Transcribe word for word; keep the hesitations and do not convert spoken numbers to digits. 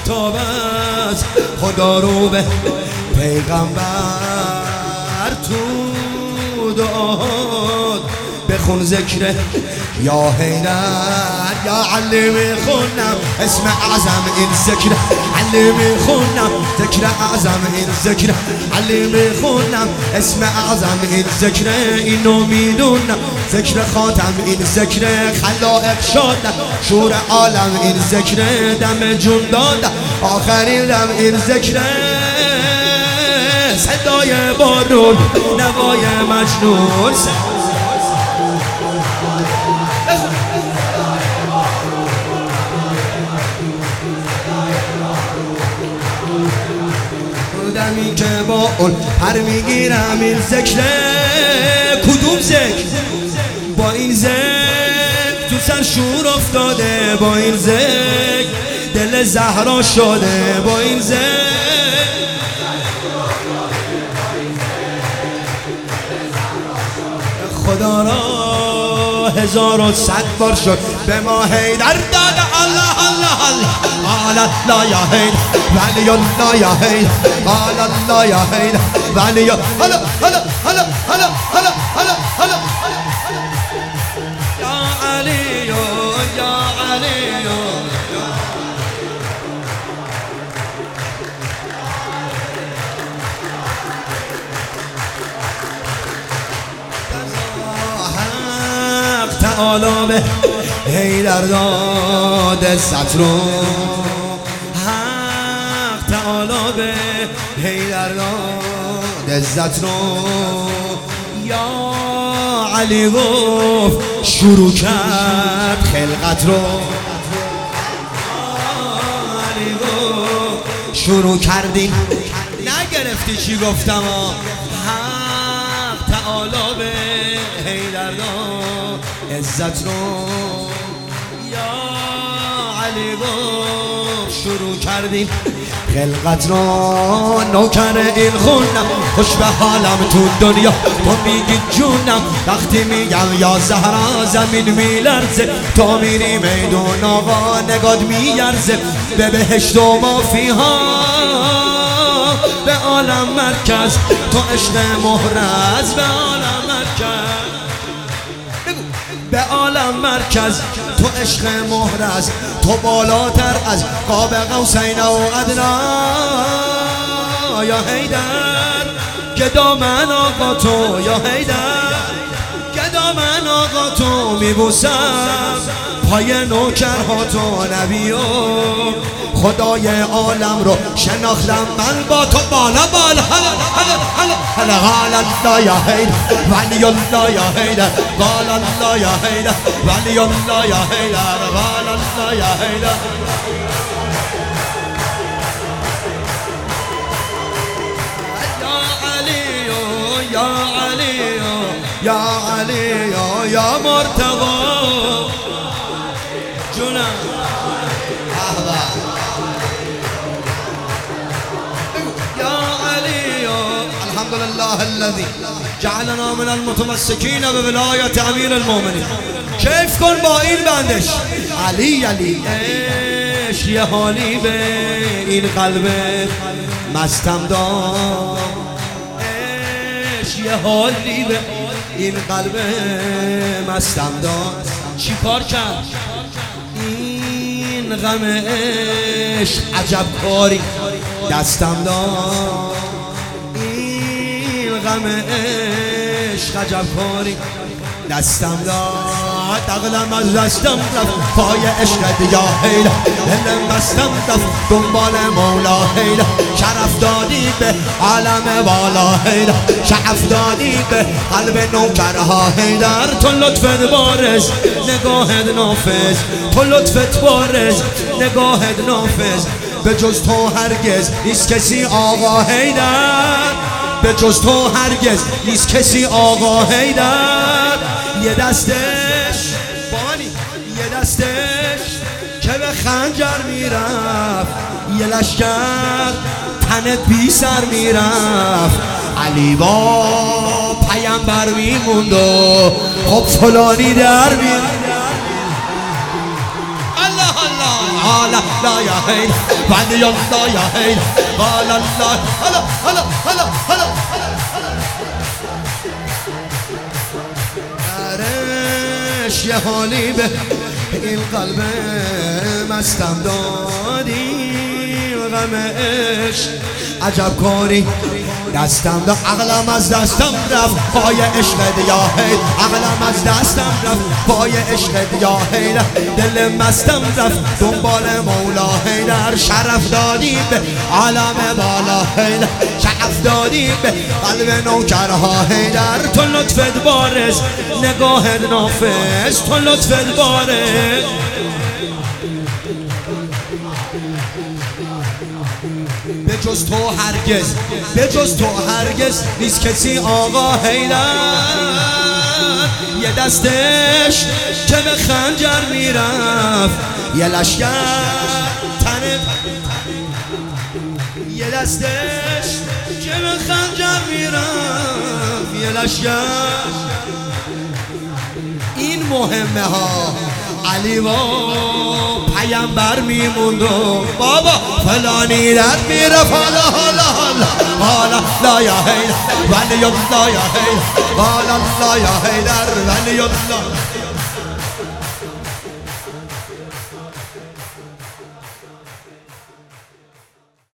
خطاب از خدا رو به پیغمبر تو داد بخون ذکر یا حیدر یا علی میخونم اسم اعظم این ذکر علی میخونم ذکر اعظم این ذکر علی میخونم اسم اعظم این ذکر اینو میدونم ذکر خاتم این ذکر خلائق شدن شور عالم این ذکر دم جون دادن آخرین دم این ذکر صدای بارون نوای مجنون دمی که با اون پر میگیرم این ذکر کدوم ذکر با این ذکر تو سر شور افتاده با این ذکر دل زهرا شده با این ذکر خدا را هزار و صد بار شد به ما حیدر داده الله الله الله آل الله یا حیدر ولی الله یا حیدر آل الله یا حیدر ولی هلا هلا هلا هلا هلا هلا هلا یا علی یا علی تعالی به حیدر داد عزت رو حق تعالی به حیدر داد عزت رو یا علی گفت شروع کرد خلقت رو علی گفت شروع کردیم نگرفتی چی گفتم حق تعالی به حیدر داد عزت رو یا علی گفت شروع کردیم خلقت رو نوکر این خونم خوش به حالم تو دنیا تو میگی جونم وقتی میگم یا زهرا زمین میلرزه تو میری میدون آقا نگاد میارزه به بهشت و مافیها به عالم مرکز تو عشق محرز به عالم مرکز به عالم مرکز تو عشق محرز تو بالاتر از قاب قوسین و ادنا یا حیدر که دامن آقا تو یا حیدر که دامن آقا تو میبوسم پای نوکرها تو نبی و خدای عالم رو شناختم من با تو بالا بالا هلا هلا هلا هلا قال الله یا حیدر ولی الله یا حیدر قال الله یا حیدر ولی الله یا حیدر قال الله یا حیدر یا علی یا علی یا علی یا مرتضی جونم الحمد لله الذي جعلنا من المتمسكين بولایت امیر المؤمنین کیف کن با این بندش علی علی عشق یه حالی به این قلب مستم داد عشق یه حالی به این قلب مستم داد چی کار کرد این غم عشق عجب کاری دستم داد غم عشق عجب کاری دستم داد دقلم از دستم رفت پای عشق دیگه حیدر دلم بستم رفت دنبال مولا حیدر شرف دادی به عالم بالا حیدر شرف دادی به قلب نوکرها حیدر تو لطفت بارز نگاهت نافذ تو لطفت بارز نگاهت نافذ به جز تو هرگز نیست کسی آقا حیدر به جز تو هرگز نیست کسی آقا حیدر یه دستش بانی یه دستش که به خنجر میرفت یه لشکر تنت بی سر میرفت علی با پیامبر میموند و خب فلانی در میرفت الله الله لا یا حیدر ولی الله یا حیدر قال الله هلا هلا هلا هلا درش یه حالی به این قلب مستم دادی غمش عجب کاری دستم دا عقلم از دستم رفت پای عشق یا حیدر عقلم از دستم رفت پای عشق یا حیدر دل مستم رفت دنبال مولا حیدر شرف دادی به عالم بالا حیدر شرف دادی به قلب نوکرها حیدر تو لطفت بارز نگاهت نافذ تو لطفت بارز به جز تو هرگز به جز تو هرگز نیست کسی آقا حیدر یه دستش که به خنجر میرفت یه لشکر تنه یه دستش که به خنجر میرفت یه لشکر این مهمه ها علی و پیامبر میموند و بابا فلانی در میرفت حالا حالا حالا حالا لا یا حیدر ولی الله یا حیدر قال الله یا حیدر ولی الله